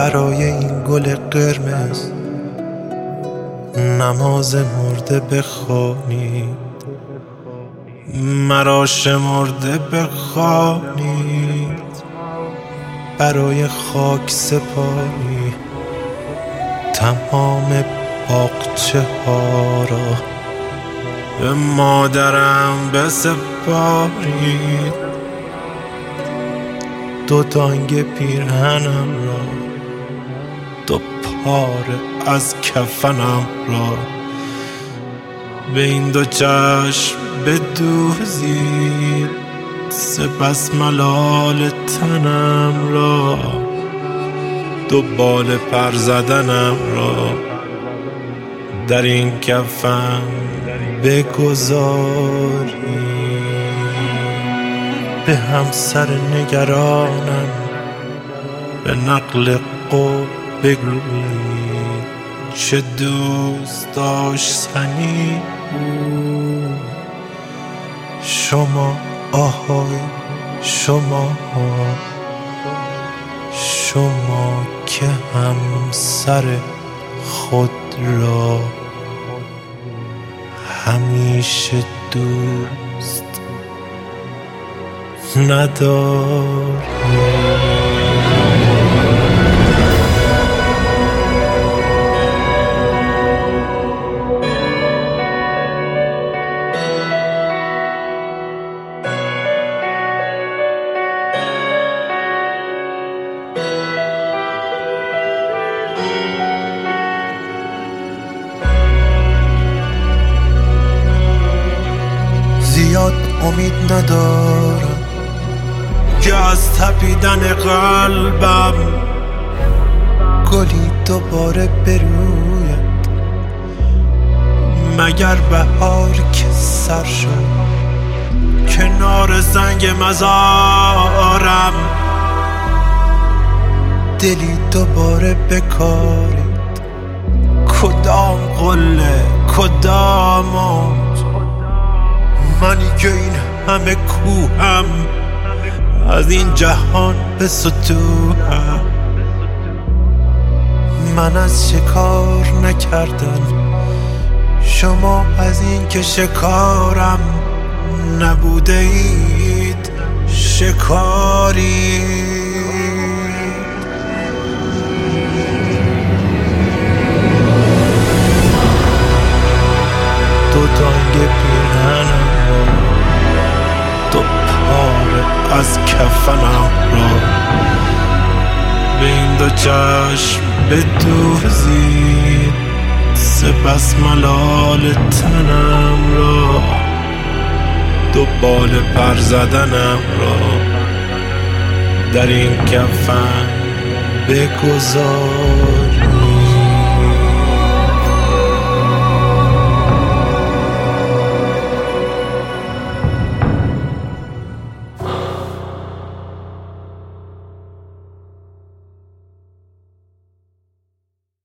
برای این گل قرمز نماز مرده بخوانید، مرا شمرده بخوانید. برای خاک سپاری تمام باغچه ها را به مادرم بسپارید. دو دانگ پیرهنم را، دو پاره از کفنم را به این دو چشم بدوزید. سپس ملال تنم را، دو بال پر زدنم را در این کفن بگذارید. به همسر نگرانم به نقل قول بگویید چه دوست داشتنی بود. شما آهای شما که همسر خود را همیشه دوست نداری. زیاد امید ندارم که از تپیدن قلبم گلی دوباره بروید، مگر بهار که سر شد کنار زنگ مزارم. دلی دوباره بکارید، کدام قله کدام موج، منی که این همه کوهم از این جهان به ستوهم. من از شکار نکردم، شما از این که شکارم نبوده اید شکاری. دو دانگ پیرهنم را، دو پاره از کفنم را به این دو چشم بدوزید. سپس ملال تنم را، دو بال پر زدنم را در این کفن بگذارید.